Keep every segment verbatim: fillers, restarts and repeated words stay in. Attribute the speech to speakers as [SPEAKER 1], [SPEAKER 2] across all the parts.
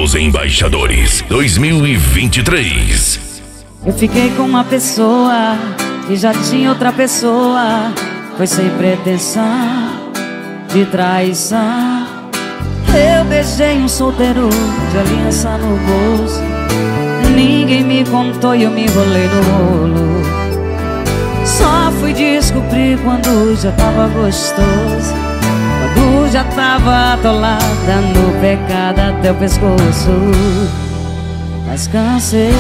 [SPEAKER 1] Os Embaixadores dois mil e vinte e três.
[SPEAKER 2] Eu fiquei com uma pessoa que já tinha outra pessoa. Foi sem pretensão de traição. Eu beijei um solteiro de aliança no bolso. Ninguém me contou e eu me enrolei no rolo. Só fui descobrir quando já tava gostoso, quando já tava atolada no pecado até o pescoço. Mas cansei,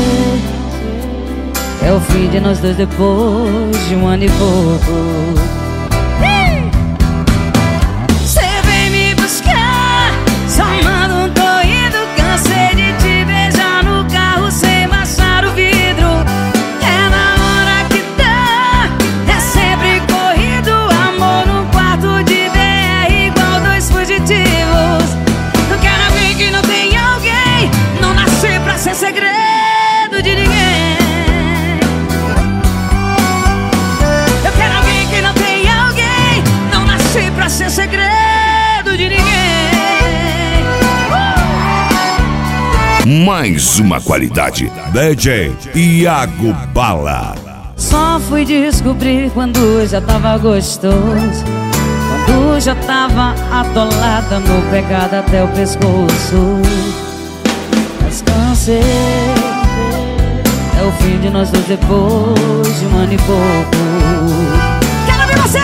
[SPEAKER 2] é o fim de nós dois depois de um ano e pouco. Cê vem me buscar, só manda um tô indo. Cansei de te beijar no carro sem baixar o vidro. É na hora que dá, é sempre corrido. Amor no quarto de B R igual dois fugitivos. Não quero alguém que não tem alguém. Não nasci pra ser segredo de ninguém. Pra ser segredo de ninguém.
[SPEAKER 1] uh! Mais uma qualidade, D J Iago Bala.
[SPEAKER 2] Só fui descobrir quando já tava gostoso, quando já tava atolada no pecado até o pescoço. Mas cansei, é o fim de nós dois depois de um ano e pouco. Quero ver você!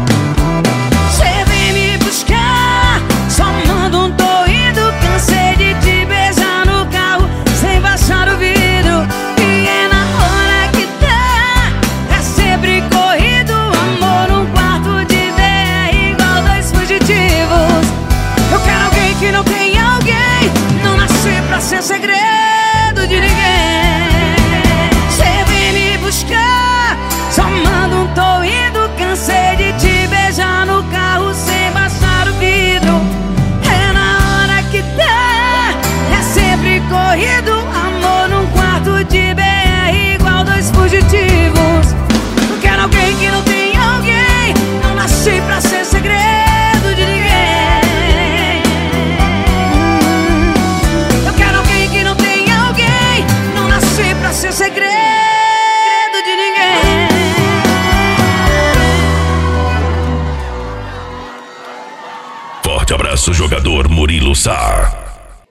[SPEAKER 2] Sem segredo de ninguém. Cê vem me buscar, só manda um tô indo. Cansei de te beijar no carro sem baixar o vidro. É na hora que dá, é sempre corrido. Amor num quarto de B R igual dois fugitivos. Não quero alguém que não tem alguém. Não nasci pra ser segredo de ninguém. Pra ser segredo de ninguém.
[SPEAKER 1] Forte abraço, jogador Murilo Sá.